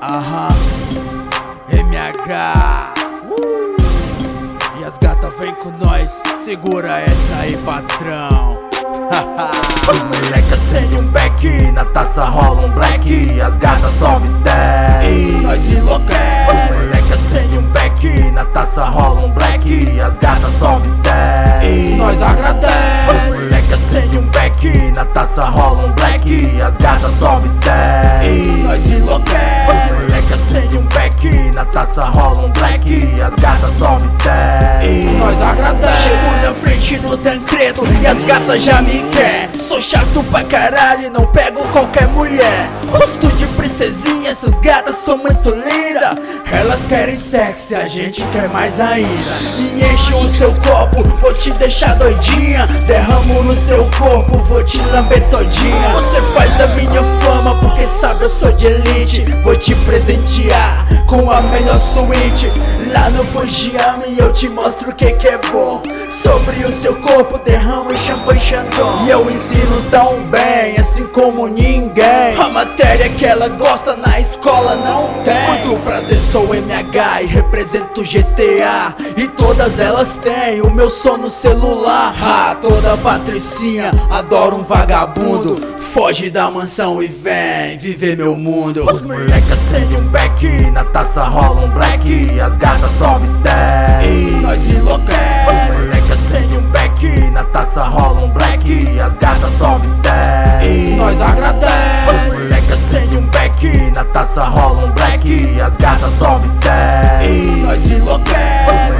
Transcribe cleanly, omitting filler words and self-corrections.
Aham, MH. E as gatas vem com nós, segura essa aí, patrão. Os moleque acende um beck, na taça rola um black, as gatas sobe 10 Nós enlouquece. Os moleque acende um beck, na taça rola um black, as gatas sobe 10 Nós agradece. Os moleque acende um beck, na taça rola um black, as gatas sobe 10 Nós enlouquece. Os moleque acende um beck, na taça rola um black, as gatas sobe 10 Nós agradece. Chego na frente do Tancredo e as gatas já me quer. Sou chato pra caralho e não pego qualquer mulher. Rosto de princesinha, essas gatas são muito lindas. Elas querem sexo, a gente quer mais ainda. Me enche o seu copo, vou te deixar doidinha. Derramo no seu corpo, vou te lamber todinha. Você faz a minha fama porque sabe eu sou de elite. Vou te presentear com a melhor suíte. Lá no Fujiami eu te mostro o que é bom. Sobre o seu corpo derramo champanhe Chandon. E eu ensino tão bem, assim como ninguém. A matéria que ela gosta na escola não tem. Muito prazer, sou MH e represento GTA. E todas elas têm o meu som no celular. Toda patricinha adora um vagabundo. Foge da mansão e vem viver meu mundo. Os moleque acende um beck, na taça rola um black, as gatas sobe 10 Nós enlouquece. Os moleque acende um beck, na taça rola um black, as gatas sobe 10 Nós agradece. Os moleque acende um beck, na taça rola um black, as gatas sobe 10 Nós enlouquece.